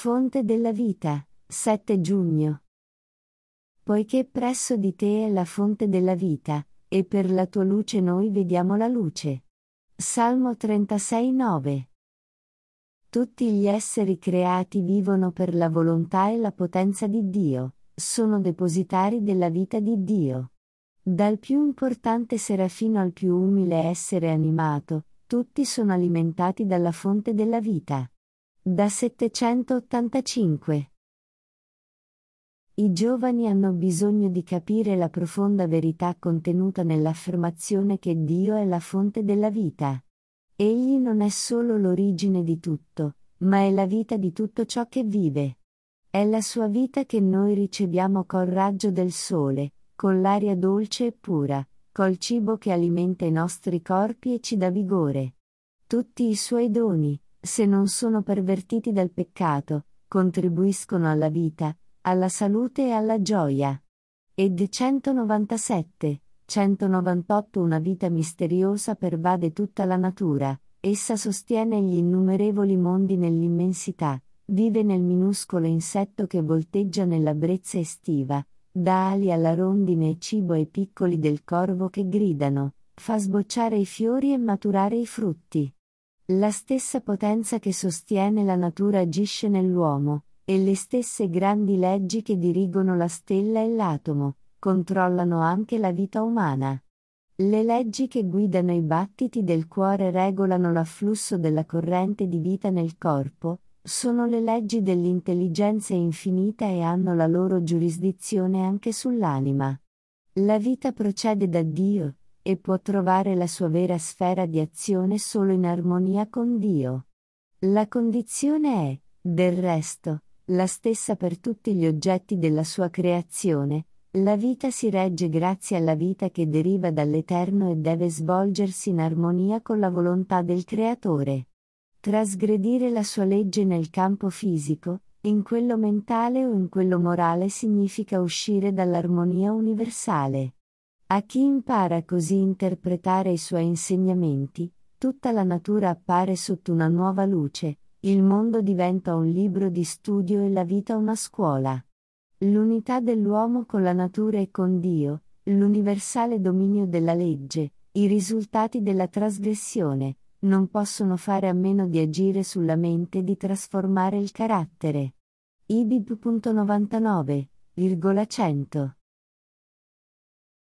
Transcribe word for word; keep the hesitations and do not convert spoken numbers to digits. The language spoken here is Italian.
Fonte della vita, sette giugno. Poiché presso di te è la fonte della vita, e per la tua luce noi vediamo la luce. Salmo trentasei nove. Tutti gli esseri creati vivono per la volontà e la potenza di Dio, sono depositari della vita di Dio. Dal più importante serafino al più umile essere animato, tutti sono alimentati dalla fonte della vita. Da settecentottantacinque. I giovani hanno bisogno di capire la profonda verità contenuta nell'affermazione che Dio è la fonte della vita. Egli non è solo l'origine di tutto, ma è la vita di tutto ciò che vive. È la sua vita che noi riceviamo col raggio del sole, con l'aria dolce e pura, col cibo che alimenta i nostri corpi e ci dà vigore. Tutti i suoi doni, se non sono pervertiti dal peccato, contribuiscono alla vita, alla salute e alla gioia. Ed centonovantasette, centonovantotto Una vita misteriosa pervade tutta la natura, essa sostiene gli innumerevoli mondi nell'immensità, vive nel minuscolo insetto che volteggia nella brezza estiva, dà ali alla rondine e cibo ai piccoli del corvo che gridano, fa sbocciare i fiori e maturare i frutti. La stessa potenza che sostiene la natura agisce nell'uomo, e le stesse grandi leggi che dirigono la stella e l'atomo, controllano anche la vita umana. Le leggi che guidano i battiti del cuore e regolano l'afflusso della corrente di vita nel corpo, sono le leggi dell'intelligenza infinita e hanno la loro giurisdizione anche sull'anima. La vita procede da Dio, e può trovare la sua vera sfera di azione solo in armonia con Dio. La condizione è, del resto, la stessa per tutti gli oggetti della sua creazione. La vita si regge grazie alla vita che deriva dall'Eterno e deve svolgersi in armonia con la volontà del Creatore. Trasgredire la sua legge nel campo fisico, in quello mentale o in quello morale significa uscire dall'armonia universale. A chi impara così interpretare i suoi insegnamenti, tutta la natura appare sotto una nuova luce, il mondo diventa un libro di studio e la vita una scuola. L'unità dell'uomo con la natura e con Dio, l'universale dominio della legge, i risultati della trasgressione, non possono fare a meno di agire sulla mente e di trasformare il carattere. I B I B novantanove, cento